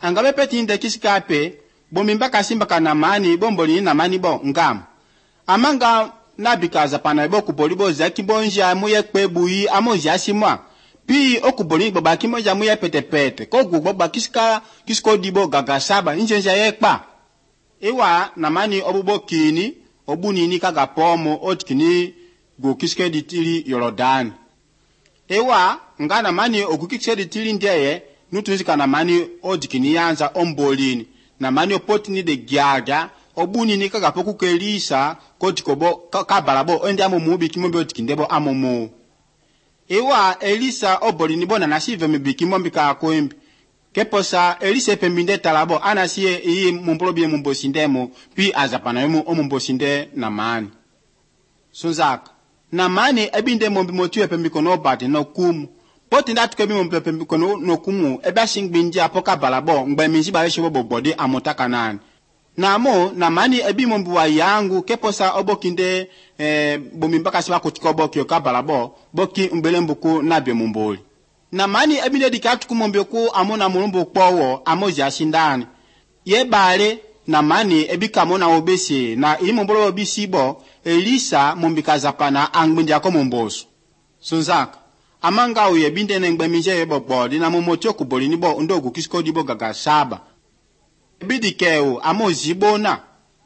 angabe peti inde kisikape bombi mpaka simba kana mani bomboli na mani bo ngam amanga nabikaza pana bo kubolibo zaki bonja muye kpebuyi amoja asimwa pi okuboli baba kimoja muye petepete ko gugbo kisiko dibo gaga saba njenja yekpa ewa na mani obubo kini obunini kaga pomo otkini go kiske ditili Yorodani ewa ngana mani okukikse ditili ndeye nutunzika na mani odikini yanza ombolini na mani opotini de gyaga obunini kaga poku kelisa kotikobo kabalabo ende amumu kimombe otikindebo amumu ewa Elisa obolini bona nasive mibikimombe ka koembi keposa Elisa pembinde talabo anasiye iyi mumprobie mumbosindemo pi azapana yemu omumbosinde na mani sunzaka na mani ebinde mombi motiwe pembikono bati no kumu poti ndatu kebi mombi pembikono no kumu ebe shingbindi apoka balabo ngbe minji ba yesho bobodi amotaka nani na mo na mani ebi mombi wa yangu keposa obokinde bombi mpaka siwa kutikobo kyoka balabo boki mbelembuku nabye mumboli na mani ebinde dikatu kumombi ku amona mulumbu kpowo amoja shindani ye bale na mani ebika mona obesi na imombolo obisibo Elisa mumbikaza pana angbinja ko mumboso sunzaka amanga uye binde nengbe mije yebobodi na mumotyo kubolini bo ndogu kisiko dibo gaga saba bidikeo amozibona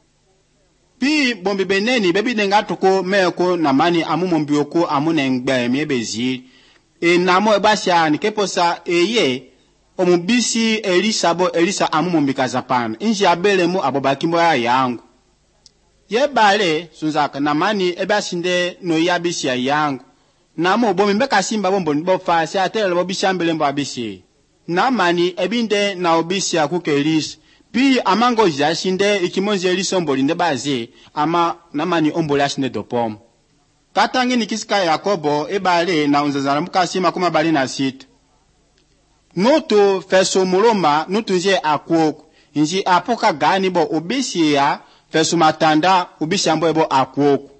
pi bombi beneni bebi nengatuko meko na mani amumombioko amunengbe miebezi namo ebasha nikeposa eye omubisi Elisa amumombikaza pana inji abelemu abobakimbo ya yangu yebale sunzaka na mani ebasinde no yabisi ya yangu namo bomi mbeka simba bombo nibo fasi atele bo bishambele mbo abisi na mani ebinde na obisi ya kuke Elisa pi amango jashinde ikimonzi Elisa omboli ndebazi ama na mani omboli ashinde dopom katangi nikisika Yakobo ebale na unzazana mukasima kuma bali na sita nutu feso muloma nutu nje akwoko nji apoka gani bo obisi ya fesu matanda ubishambo ebo akwoko